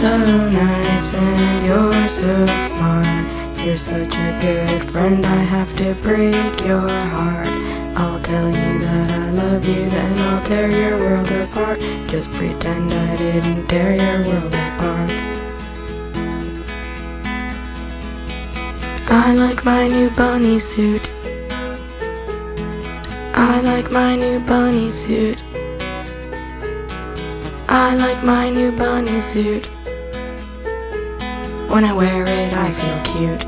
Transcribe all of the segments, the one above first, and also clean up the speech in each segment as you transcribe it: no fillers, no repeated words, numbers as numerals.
so nice and you're so smart. You're such a good friend, I have to break your heart. I'll tell you that I love you, then I'll tear your world apart. Just pretend I didn't tear your world apart. I like my new bunny suit. I like my new bunny suit. I like my new bunny suit. When I wear it, I feel cute.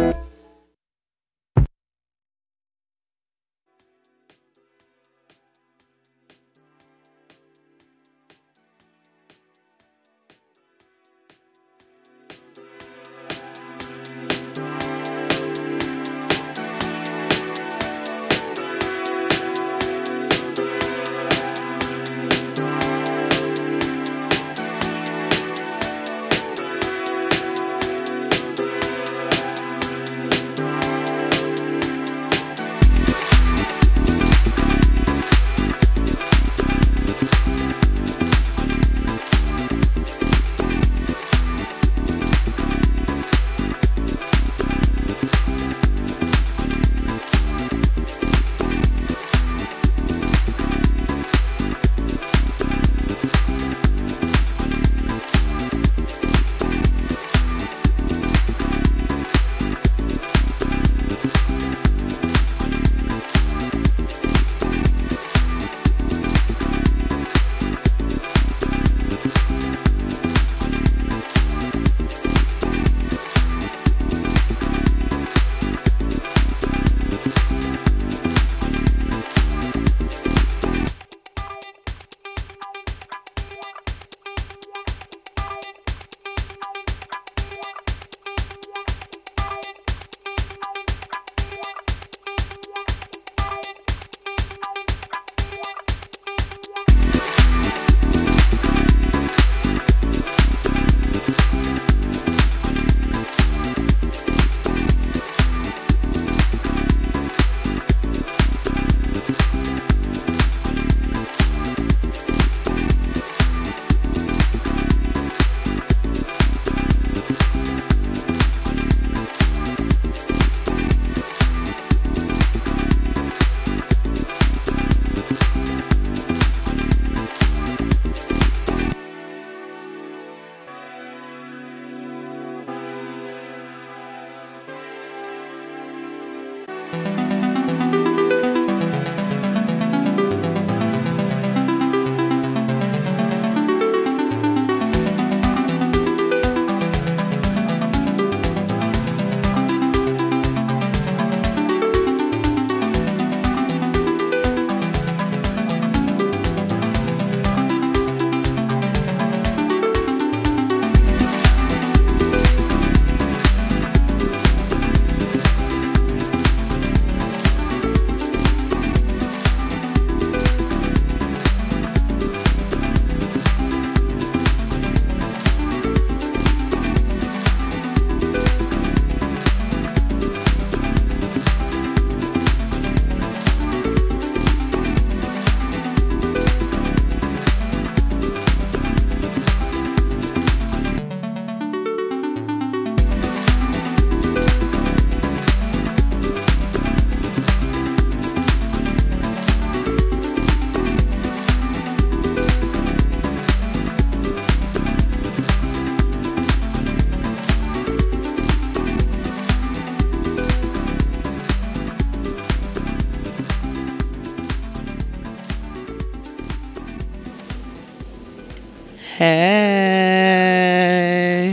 Hey.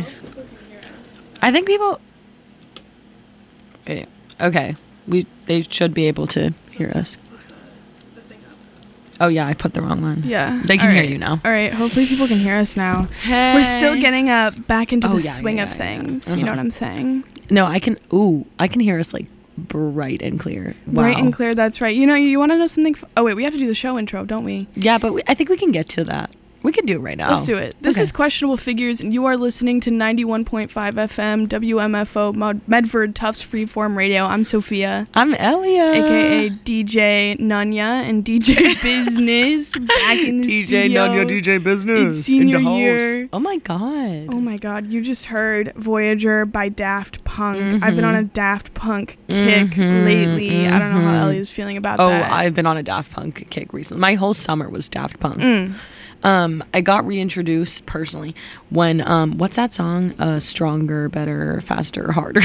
I think people... Wait, okay. They should be able to hear us. Oh, yeah, I put the wrong one. Yeah. They can hear you now. All right. Hopefully people can hear us now. Hey. We're still getting back into the swing of things. You know what I'm saying? No, I can hear us like bright and clear. Wow. Bright and clear, that's right. You know, you want to know something? Oh, wait, we have to do the show intro, don't we? Yeah, but I think we can get to that. We can do it right now. Let's do it. This is Questionable Figures, and you are listening to 91.5 FM, WMFO, Medford, Tufts Freeform Radio. I'm Sophia. I'm Elia. A.K.A. DJ Nunya and DJ Business back in the DJ studio. Nunya, DJ Business. It's senior in the house. year. Oh, my God. Oh, my God. You just heard Voyager by Daft Punk. I've been on a Daft Punk kick lately. I don't know how Elia's feeling about that. Oh, I've been on a Daft Punk kick recently. My whole summer was Daft Punk. I got reintroduced personally when what's that song? Stronger, better, faster, harder.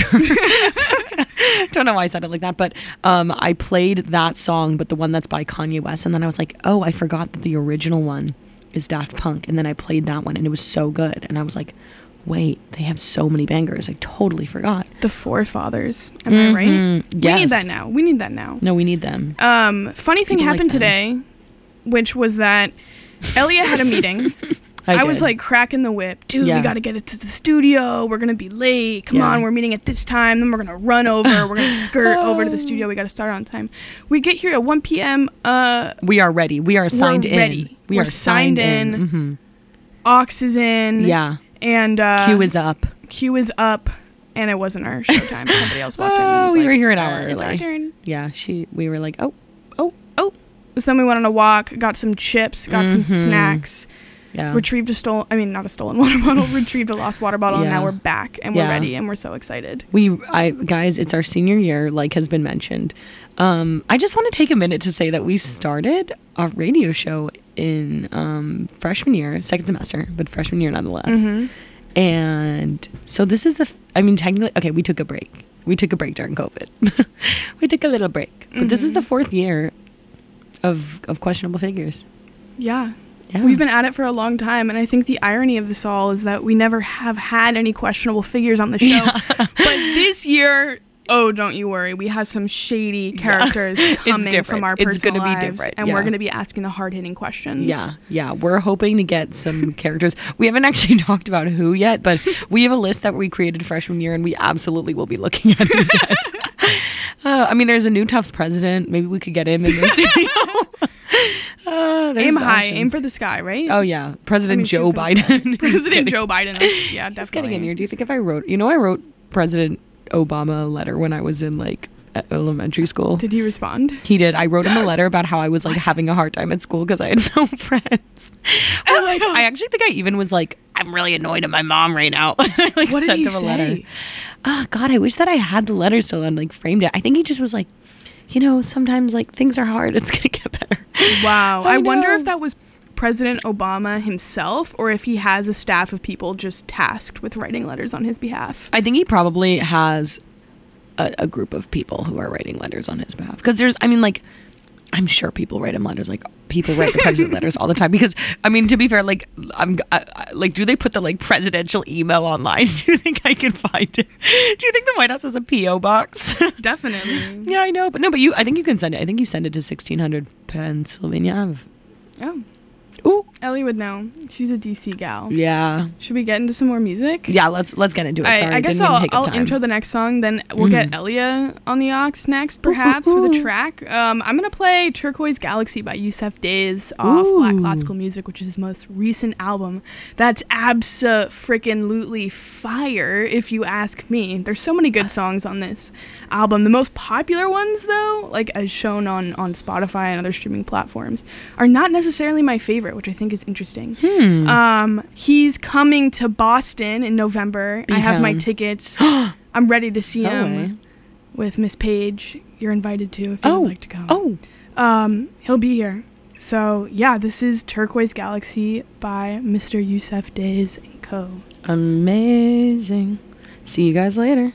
Don't know why I said it like that, but I played that song, but the one that's by Kanye West, and then I was like, oh, I forgot that the original one is Daft Punk, and then I played that one, and it was so good, and I was like, wait, they have so many bangers. I totally forgot. The Forefathers. Am I right? Yes. We need that now. We need that now. No, we need them. Funny thing happened today, which was that Elia had a meeting. I was like cracking the whip. Dude, we got to get it to the studio. We're going to be late. Come on, we're meeting at this time. Then we're going to run over. We're going to skirt over to the studio. We got to start on time. We get here at 1 p.m. We are ready. We are signed in. Ready. We're signed in. Mm-hmm. Aux is in. Yeah. And Q is up. Q is up. And it wasn't our showtime. Somebody else walked in. Oh, we were here an hour early. It's our turn. Yeah, we were like, oh. So then we went on a walk, got some chips, got some snacks, retrieved not a stolen water bottle, retrieved a lost water bottle, and now we're back, and we're ready, and we're so excited. Guys, it's our senior year, like has been mentioned. I just want to take a minute to say that we started our radio show in freshman year, second semester, but freshman year nonetheless. And so this is technically, okay, we took a break. We took a break during COVID. We took a little break. But this is the fourth year of Questionable Figures. Yeah. We've been at it for a long time, and I think the irony of this all is that we never have had any questionable figures on the show. But this year, oh, don't you worry, we have some shady characters coming from our personal lives. It's going to be different. And we're going to be asking the hard-hitting questions. Yeah. We're hoping to get some characters. We haven't actually talked about who yet, but we have a list that we created freshman year, and we absolutely will be looking at it again. There's a new Tufts president. Maybe we could get him in the studio. Aim high, aim for the sky, right? Oh, yeah. President Joe Biden. President Joe Biden. Yeah, definitely. He's getting in here. Do you think if I wrote President Obama a letter when I was in, elementary school. Did he respond? He did. I wrote him a letter about how I was, having a hard time at school because I had no friends. I actually think I even was I'm really annoyed at my mom right now. What did he say? Letter. Oh, God, I wish that I had the letter still and, framed it. I think he just was sometimes, things are hard. It's going to get better. Wow. I wonder if that was President Obama himself or if he has a staff of people just tasked with writing letters on his behalf. I think he probably has a group of people who are writing letters on his behalf. Because I'm sure people write him letters. People write the president letters all the time. Because, to be fair, do they put the, presidential email online? Do you think I can find it? Do you think the White House has a P.O. box? Definitely. Yeah, I know. But I think you can send it. I think you send it to 1600 Pennsylvania Ave. Oh. Ooh. Ellie would know. She's a DC gal. Yeah. Should we get into some more music? Yeah, let's get into it. Sorry, I guess I'll intro the next song, then we'll get Elia on the aux next, perhaps, with a track. I'm going to play Turquoise Galaxy by Yusef Days off Black Classical Music, which is his most recent album. That's abso-freaking-lutely fire, if you ask me. There's so many good songs on this album. The most popular ones, though, as shown on Spotify and other streaming platforms, are not necessarily my favorite, which I think is interesting. He's coming to Boston in November. I have my tickets. I'm ready to see him with Miss Page. You're invited to if you would like to come. He'll be here. So yeah, this is Turquoise Galaxy by Mr. Yusef Days and Co. Amazing. See you guys later.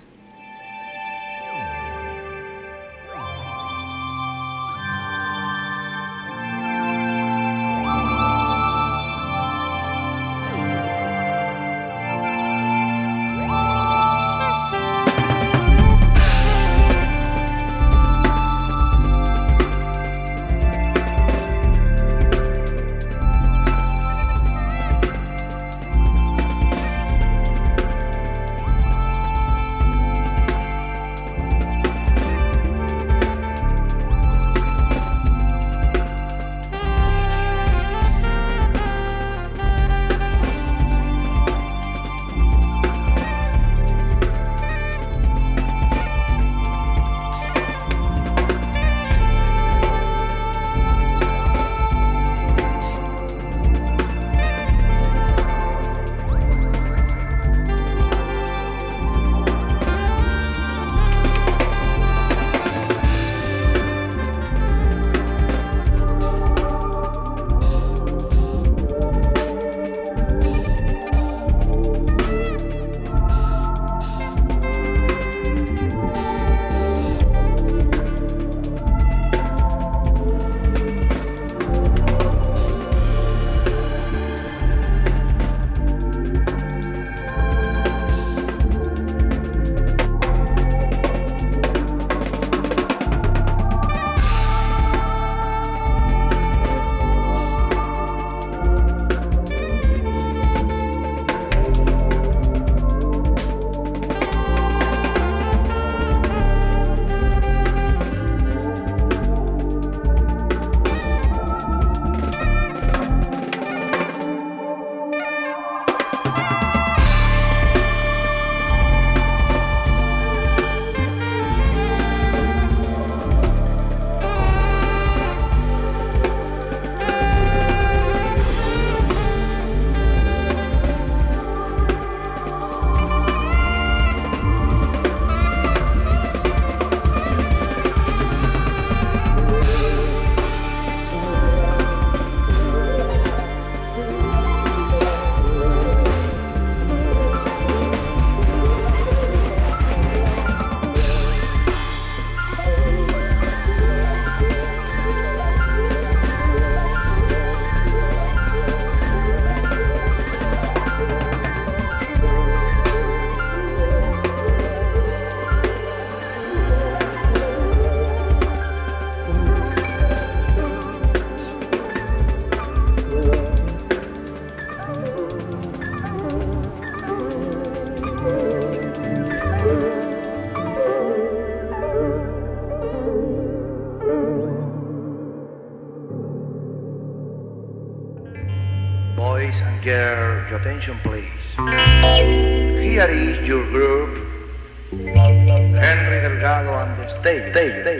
your attention, please. Here is your group, Henry Delgado and the stage.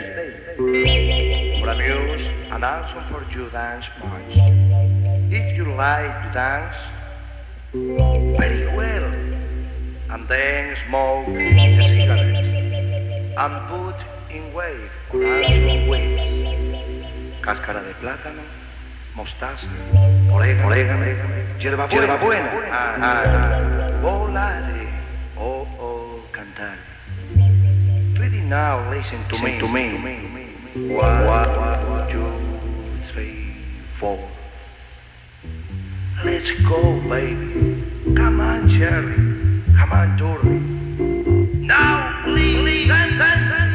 For amuse and also for you dance march. If you like to dance, very well, and then smoke a cigarette and put in wave or also waves. Cáscara de plátano, mostaza, orégano, hierbabuena, volare, cantar. Ready now, listen to me. 1, 2, 3, 4. Let's go, baby. Come on, Cherry. Come on, Dory. Now, please, dance.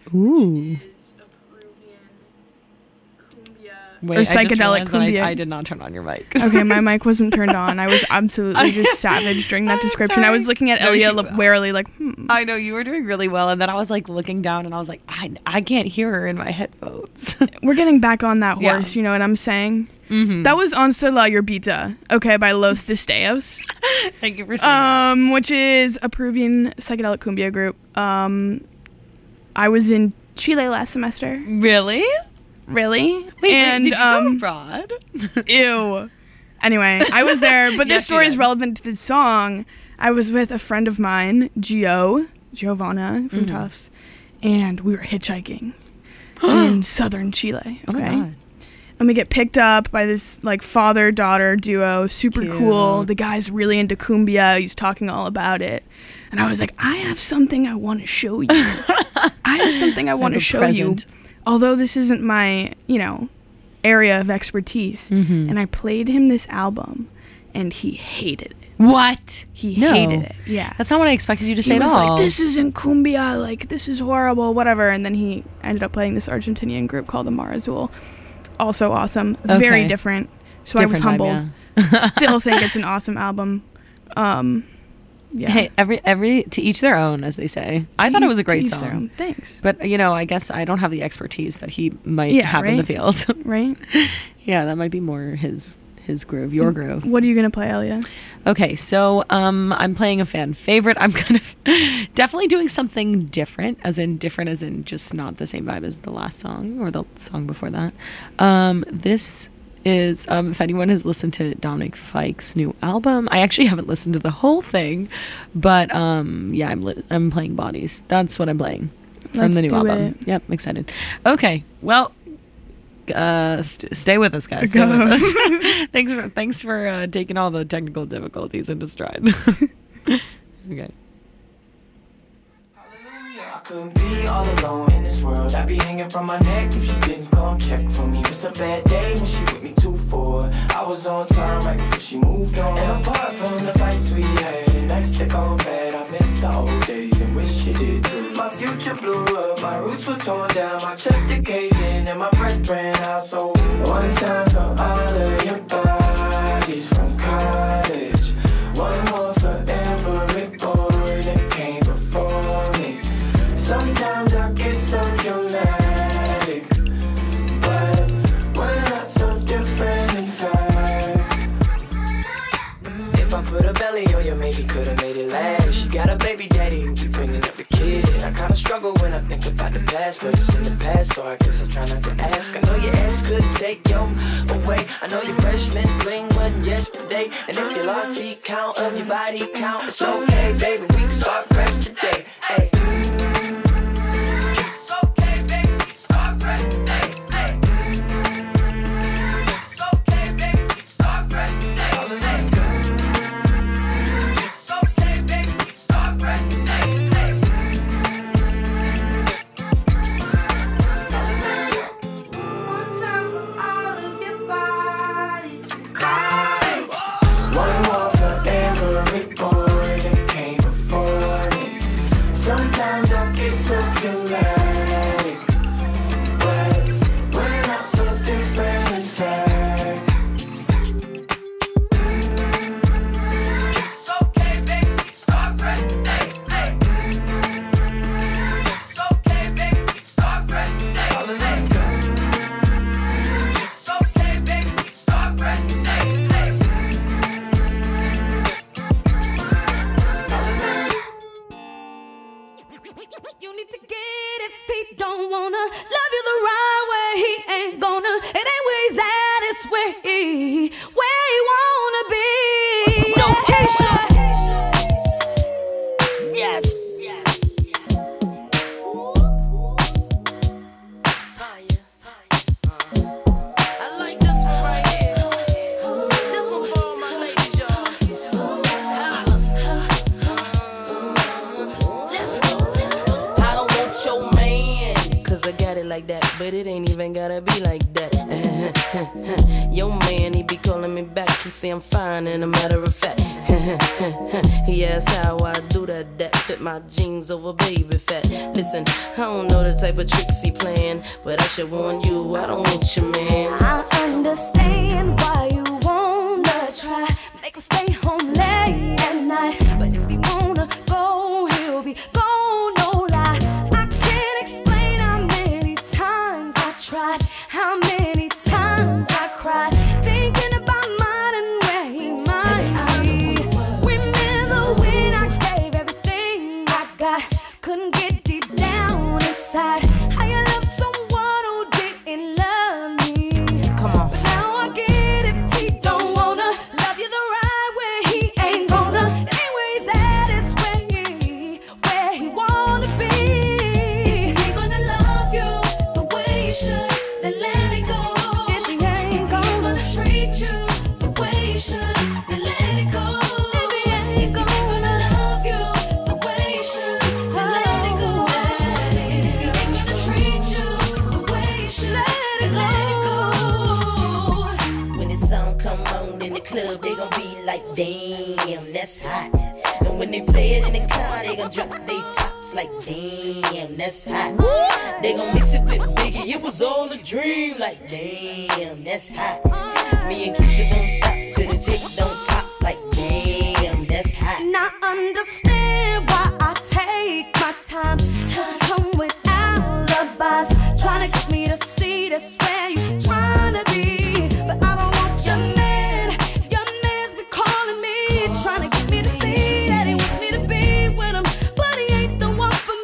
Ooh. is a Peruvian cumbia Wait, or I just psychedelic realized that cumbia. I did not turn on your mic. Okay, my mic wasn't turned on. I was absolutely just savage during that I'm description. I was sorry. looking at No, Elia she- warily, like, I know you were doing really well, and then I was like looking down, and I was like, I can't hear her in my headphones. We're getting back on that Yeah. horse. You know what I'm saying? That was Once La Yerbita, okay, by Los Destellos, Thank you for saying which is a Peruvian psychedelic cumbia group. I was in Chile last semester. that. Really? Really? Wait, and did you go abroad? ew. Anyway, I was there, but Yes, this story you is did. relevant to the song. I was with a friend of mine, Giovanna from Tufts, and we were hitchhiking in southern Chile. Oh my Okay. God. And we get picked up by this like father-daughter duo, super Cute. cool. The guy's really into cumbia. He's talking all about it. And I was like, I have something I want to show you. I have something I want to a show present. you. Although this isn't my, area of expertise. And I played him this album and he hated it. What? He No. hated it. Yeah. That's not what I expected you to say He at was all. like, this isn't cumbia, like, this is horrible, whatever. And then he ended up playing this Argentinian group called the Mar Azul. Also awesome. Very Okay. different. So I was Different vibe, humbled. yeah. Still think it's an awesome album. Yeah. Hey, every to each their own, as they say. I thought it was a great To each their song. own. Thanks. But, I guess I don't have the expertise that he might Yeah, have in the right? field. Right? Yeah, that might be more his groove, your groove. What are you going to play, Elia? Okay, so I'm playing a fan favorite. I'm kind of definitely doing something different as in just not the same vibe as the last song or the song before that. This is, if anyone has listened to Dominic Fike's new album, I actually haven't listened to the whole thing, but yeah, I'm playing Bodies. That's what I'm playing from Let's the new do album. it. Yep, excited. Okay, well, stay with us, guys. Stay with us. thanks for taking all the technical difficulties into stride. Okay. I couldn't be all alone in this world. I'd be hanging from my neck if she didn't come check for me. It was a bad day when she with me 2-4. I was on time right before she moved on. And apart from the fights we had, and nights that go bad, I miss the old days and wish you did too. My future blew up, my roots were torn down, my chest it caved in, and my breath ran out. So one time for all of your bodies from college, one more for every boy that came before me. Sometimes I get so dramatic, but we're not so different in fact. If I put a belly on you, maybe could've made it last. She got a baby daddy who be bringing up the kid. I kinda struggle when I think about the past, but it's in the past, so I guess I try not to ask. I know your ex could take you away. I know your freshman bling wasn't yesterday. And if you lost the count of your body count, it's okay, baby, we can start fresh today. Hey. One more for every boy that came before me. Sometimes I get so dramatic, but we're not so different in fact. You need to get if he don't wanna love you the right way. He ain't gonna. It ain't where he's at. It's where he wanna be. No, Keisha. Yes. I like this one right here. This one for all my ladies, y'all. Let's go. I don't want your man, 'cause cause I got it like that. But it ain't even gotta be like that. Yo man, he be calling me back. He say I'm fine and a matter of fact. He asks how I do that fit my jeans over baby fat. Listen, I don't know the type of tricks he playing, but I should warn you, I don't want your man. I understand why you wanna try, make him stay home late at night. But if he wanna go, he'll be gone, no lie. I can't explain how many times I tried, how many times I cried, thinking about mine and where he might be. Remember when I gave everything I got, couldn't get deep down inside. How you love someone who didn't love me. Come on. But now I get if he don't wanna love you the right way, he ain't gonna. It ain't where he's at, it's where he wanna be. If he ain't gonna love you the way he should, then let it go. If he ain't gonna treat you the way he should, then let it go. If he ain't gonna love you the way he should, then let it go. If he ain't gonna treat you the way he should, then let it go. When the song come on in the club, they gon' be like, damn, that's hot. And when they play it in the car, they gon' drop they tops like, damn, that's hot. They gon' mix it with Biggie, it was all a dream, like, damn, that's hot. Me and Keisha don't stop till the tick don't top, like, damn, that's hot. And I understand why I take my time, till she come with alibis, trying to get me to see that's where you trying to be. But I don't want your man, your man's been calling me, trying to get me to see that he wants me to be with him, but he ain't the one for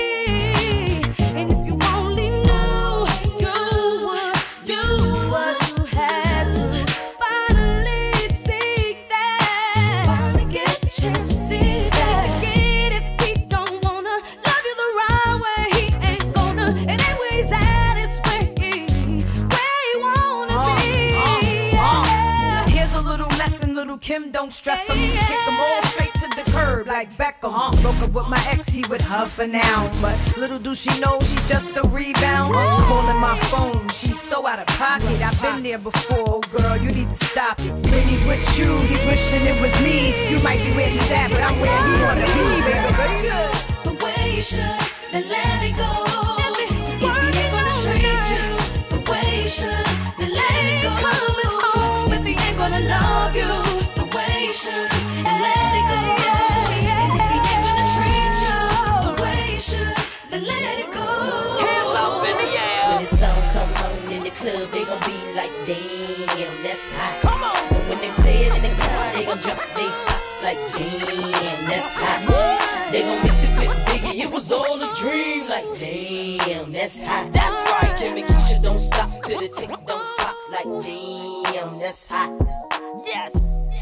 me. And if you only knew, you would do what you had to, finally see that, finally get the chance to see that. To get if he don't wanna love you the right way, he ain't gonna. It ain't where he's at, it's where he wanna be. Yeah. Here's a little lesson, little Kim, don't stress him. Kick him all straight to the curb like Beckham. Broke up with my ex, he with her for now. But little do she know she's just a rebound. Calling my phone, she's so out of pocket. I've been there before, girl, you need to stop it. When he's with you, he's wishing it was me. You might be where he's at, but I'm where he wanna be, baby. The way you should, then let it go. If he ain't gonna treat you the way you should, then let it go. Coming home if he ain't gonna love you the way you should, then let it go. And if he ain't gonna treat you the way you should, then let it go. Hands up in the air. When the song come on in the club, they gon' be like, damn, that's hot. Come on. And when they play it in the car, they gon' drop they tops like, damn, that's hot. They gon' mix it with Biggie, it was all a dream, like, damn, that's hot. That's right. Kim and Keisha don't stop till the tick don't top, like, damn, that's hot. Yes.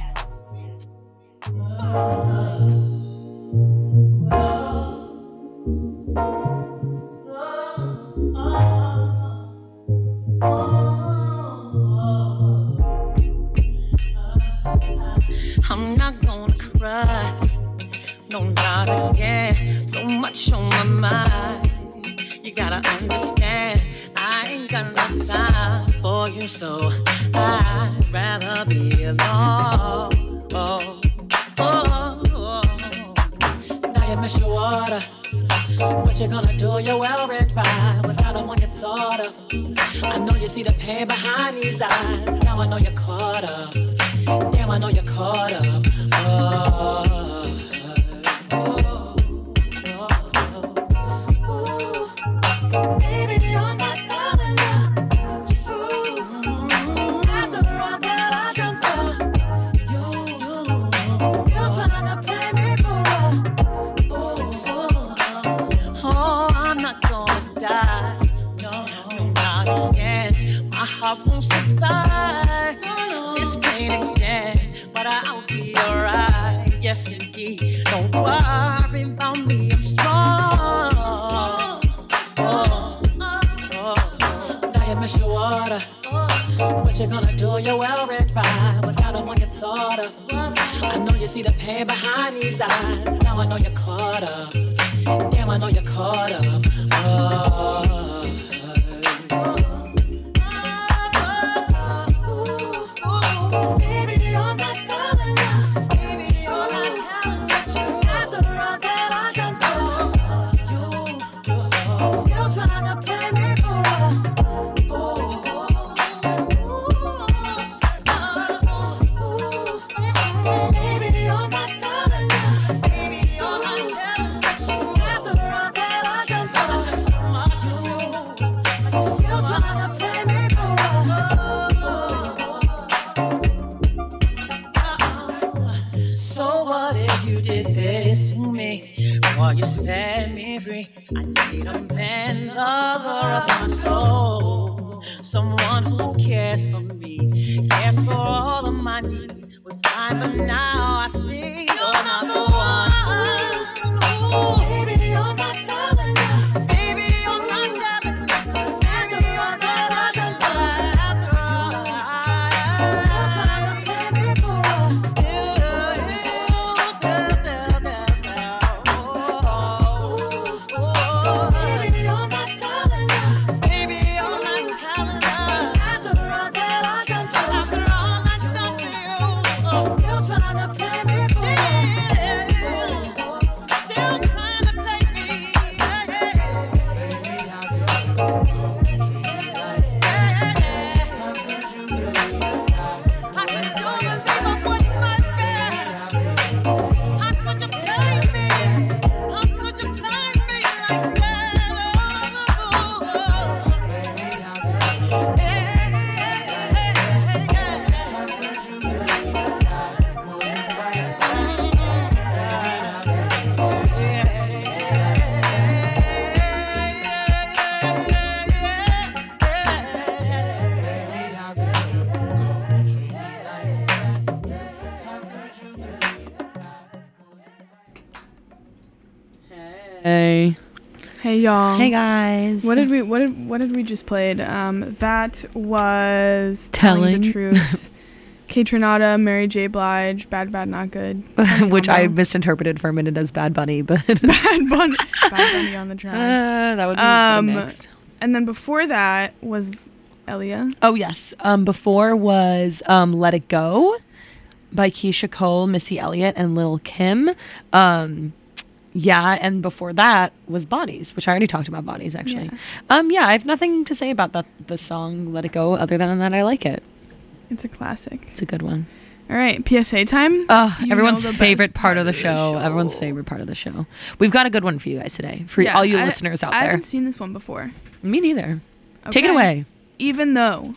I'm not gonna cry, no, not again. So much on my mind, you gotta understand. I ain't got no time for you, so I'd rather be alone. Oh, oh, oh. Now you miss your water. What you gonna do? You're well read by. What's out of what you thought of? I know you see the pain behind these eyes. Now I know you're caught up. Damn, I know you're caught up. Oh, oh, oh, oh. Baby, you're not telling the truth. After all that I've done for you, still trying to play me for a fool. Oh, I'm not gonna die. No, no, not again. My heart won't subside. This pain again, but I'll be alright. Yes, indeed. Don't worry about me. I'm strong. Oh, oh. Now you miss your water. What you gonna do? You're well read by. What's out of what you thought of? I know you see the pain behind these eyes. Now I know you're caught up. Damn, I know you're caught up. Oh. trying to play me for a fool. Baby, you're not telling me. Baby, you're not telling me. After all that I done for so much you, are you still trying to play me for a So what if you did this to me? While you set me free, I need a man, lover of my soul. Someone who cares for me, cares for all of my needs. Was blind, but now I see you're not the one. Ooh, baby, you're not telling me. Baby, you're not telling me. After all that I done for After all, you're trying to play me for a baby, you're not telling me. baby, you're not telling us. After all that I done for After all I've done for you, you're trying to play me for still trying to play me. How could you believe I wouldn't fight back? How could you play me? How could you play me like that? Hey. Hey y'all. Hey guys. What did we just played? That was Telling. the Truth. Kate Trinata, Mary J. Blige, Bad Bad Not Good. Which I Combo. misinterpreted for a minute as Bad Bunny, but Bad Bunny on the track. that would be the next. And then before that was Elia. Oh yes. Before was Let It Go by Keisha Cole, Missy Elliott, and Lil' Kim. Yeah, and before that was Bodies, which I already talked about Bodies actually. Yeah, I have nothing to say about the song Let It Go other than that I like it. It's a classic. It's a good one. All right, PSA time. Everyone's know the favorite best part of the show. Everyone's favorite part of the show. We've got a good one for you guys today. For all you listeners out I there. haven't seen this one before. Me neither. Take it Okay. away. Even though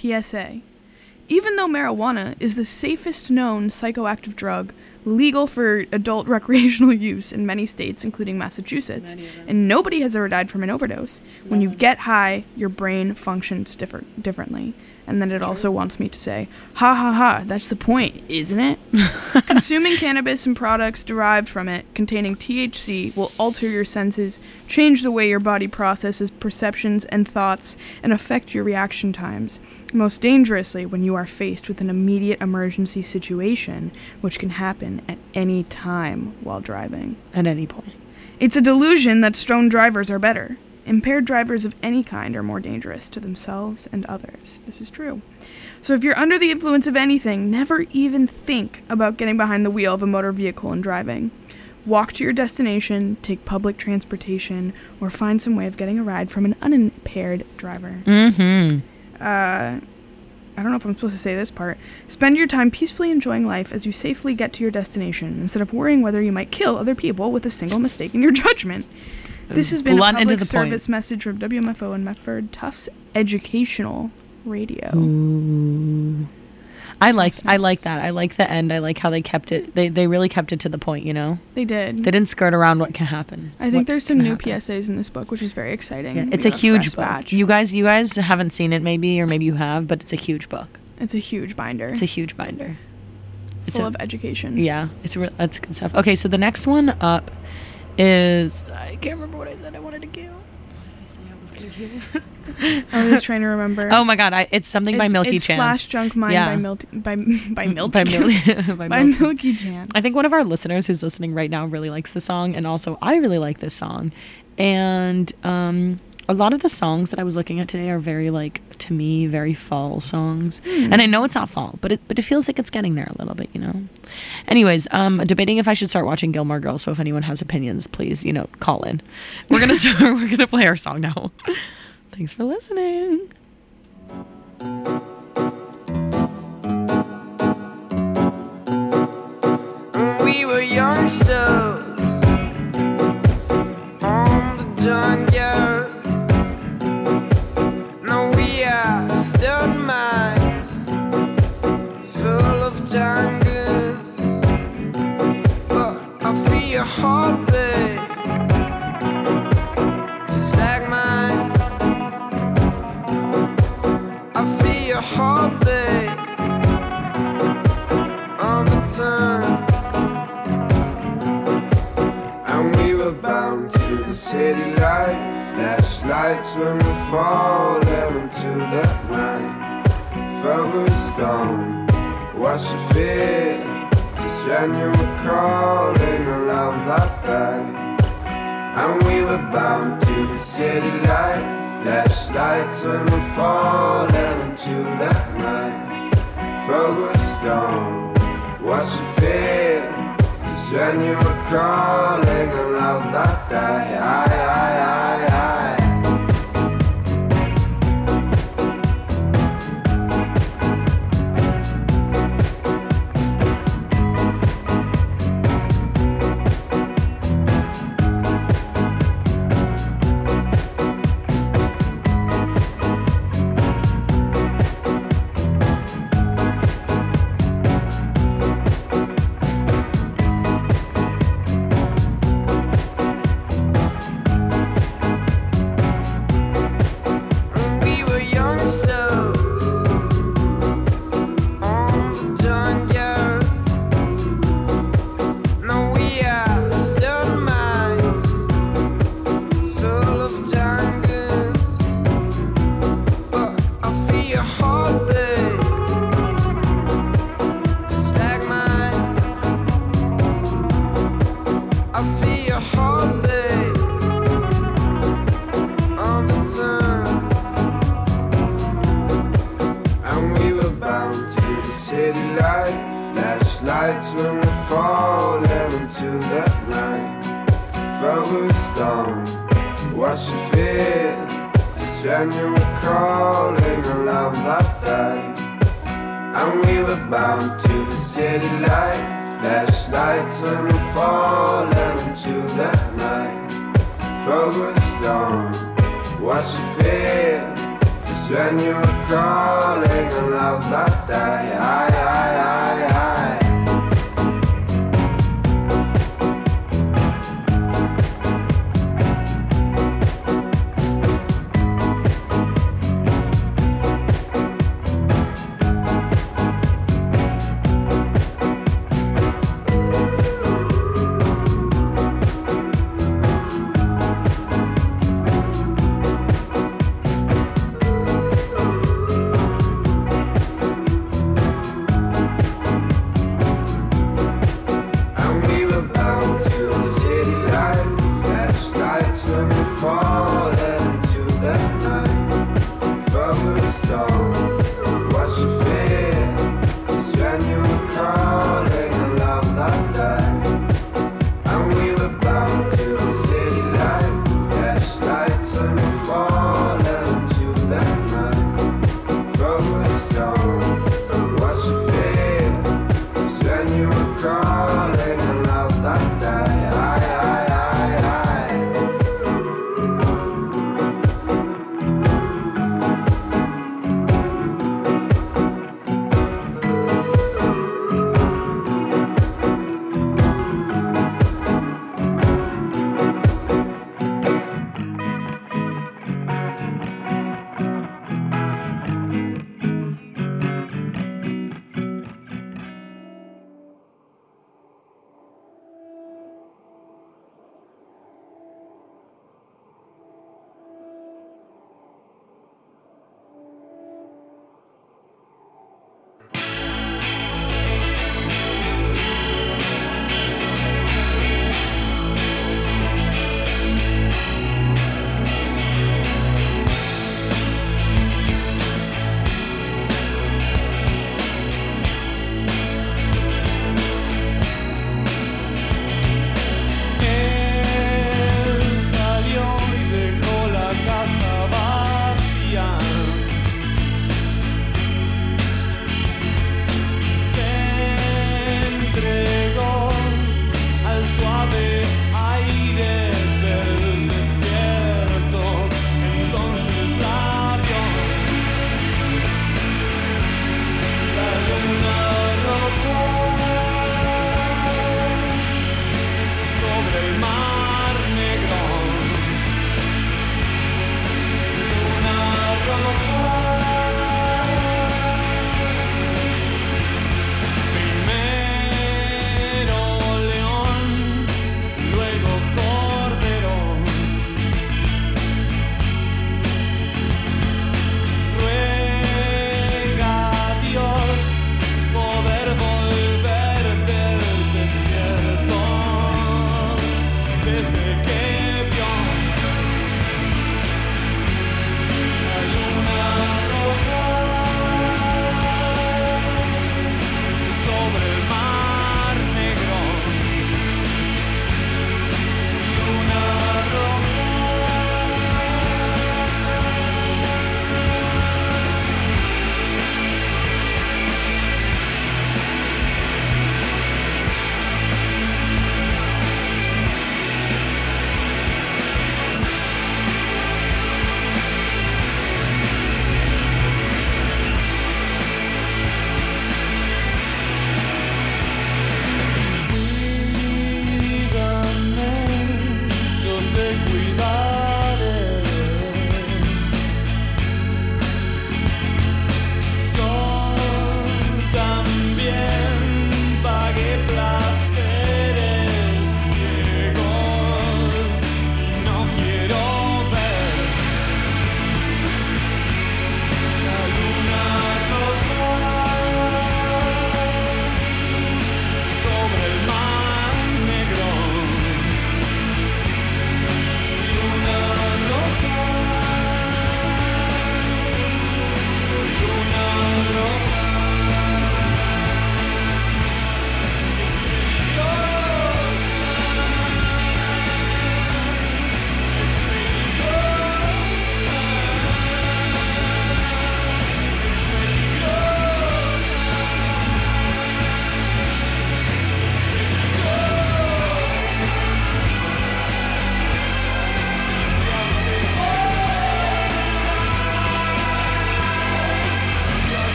marijuana is the safest known psychoactive drug legal for adult recreational use in many states, including Massachusetts, and nobody has ever died from an overdose, when you get high, your brain functions differently. And then it also wants me to say, ha ha ha, that's the point, isn't it? Consuming cannabis and products derived from it containing THC will alter your senses, change the way your body processes perceptions and thoughts, and affect your reaction times. Most dangerously when you are faced with an immediate emergency situation, which can happen at any time while driving. At any point. It's a delusion that stoned drivers are better. Impaired drivers of any kind are more dangerous to themselves and others. This is true. So if you're under the influence of anything, never even think about getting behind the wheel of a motor vehicle and driving. Walk to your destination, take public transportation, or find some way of getting a ride from an unimpaired driver. Mm-hmm. I don't know if I'm supposed to say this part. Spend your time peacefully enjoying life as you safely get to your destination, instead of worrying whether you might kill other people with a single mistake in your judgment. This has been a Blunt into public the point. service message from WMFO and Medford Tufts Educational Radio. Ooh. I like that. I like the end. I like how they kept it. They really kept it to the point, you know? They did. They didn't skirt around what can happen. I think there's some new PSAs in this book, which is very exciting. Yeah, We it's a got huge fresh book. batch. You guys haven't seen it maybe, or maybe you have, but it's a huge book. It's a huge binder. It's a huge binder. Full of education. Yeah, that's good stuff. Okay, so the next one up is, I can't remember what I said I wanted to give. I was trying to remember. Oh my god, it's something by Milky It's Chan. Flash Junk Mind Yeah. by by Milky Chan. I think one of our listeners who's listening right now really likes the song, and also I really like this song. And a lot of the songs that I was looking at today are very, like, to me, very fall songs. And I know it's not fall, but it feels like it's getting there a little bit, you know? Anyways, debating if I should start watching Gilmore Girls, so if anyone has opinions, please, you know, call in. We're gonna play our song now. Thanks for listening. We were youngsters on the junkyard. Now we are stone mines full of jungles. But I feel your heartbeat just like mine. I feel your heartbeat all the time. And we were bound to the city life, flashlights when we fall into that night. Focused on what you feel, just when you were calling a love that died. And we were bound to the city life, flashlights when we fall into that night. Focused on what you feel, just when you were calling a love that died. Flashlights when we fall into that night. Focused on what you feel, just when you were calling a love that died. And we were bound to the city light. Flashlights when we fall into that night. Focused on what you feel, just when you were calling a love that died.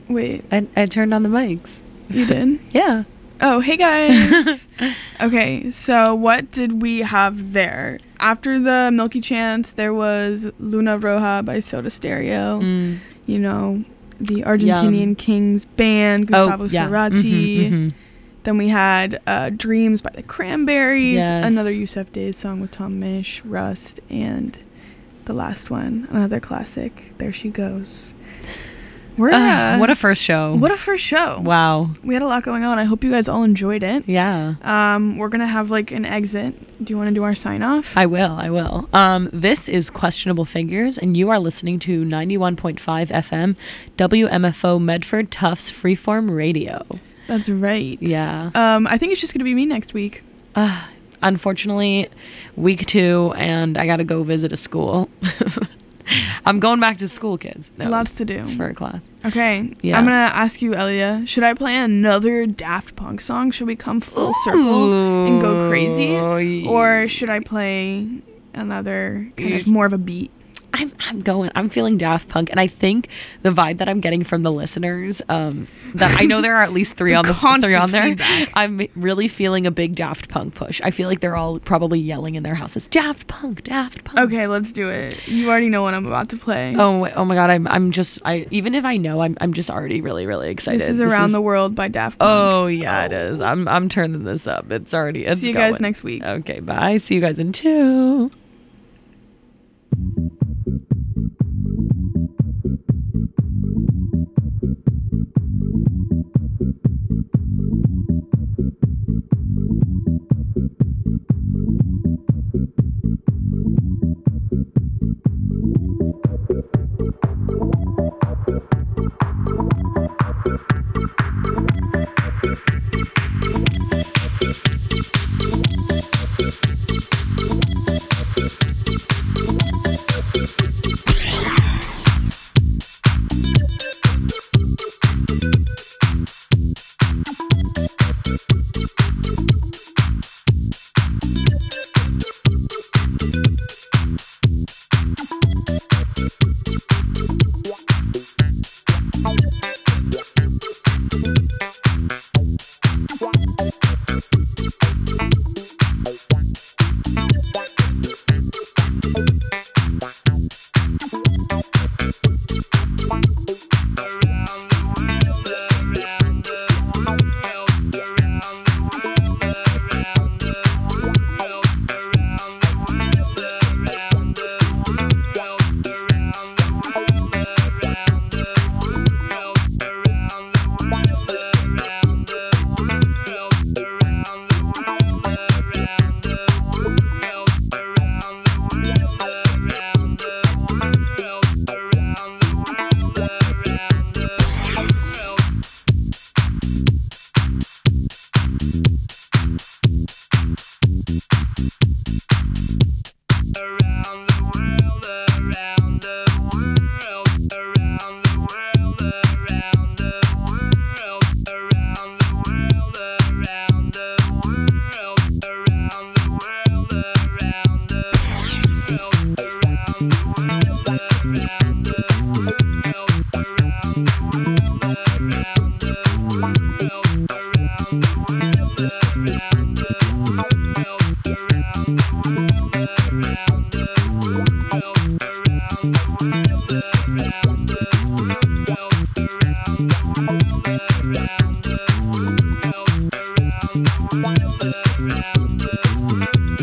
Wait. I turned on the mics. You did? Yeah. Oh, hey guys. Okay, so what did we have there? After the Milky Chant, there was Luna Roja by Soda Stereo. You know, the Argentinian Kings Band, Gustavo Cerati. Then we had Dreams by the Cranberries, another Yusef Days song with Tom Misch, Rust, and the last one, another classic, There She Goes. What a first show. What a first show. Wow. We had a lot going on. I hope you guys all enjoyed it. Yeah. We're going to have like an exit. Do you want to do our sign off? I will. This is Questionable Figures, and you are listening to 91.5 FM WMFO Medford Tufts Freeform Radio. That's right. Yeah. I think it's just going to be me next week. Unfortunately, week 2, and I got to go visit a school. I'm going back to school, kids. No, lots to do. It's for a class. Okay. Yeah. I'm going to ask you, Elia, should I play another Daft Punk song? Should we come full circle and go crazy? Or should I play another kind of more of a beat? I'm feeling Daft Punk, and I think the vibe that I'm getting from the listeners, that I know there are at least three on there. Feedback. I'm really feeling a big Daft Punk push. I feel like they're all probably yelling in their houses, Daft Punk, Daft Punk. Okay, let's do it. You already know what I'm about to play. Oh my God, I'm just even if I know, I'm just already really, really excited. This is Around the World by Daft Punk. Oh yeah, it is. I'm turning this up. It's See you guys next week. Okay, bye. See you guys in 2.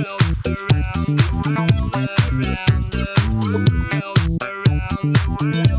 Around the world.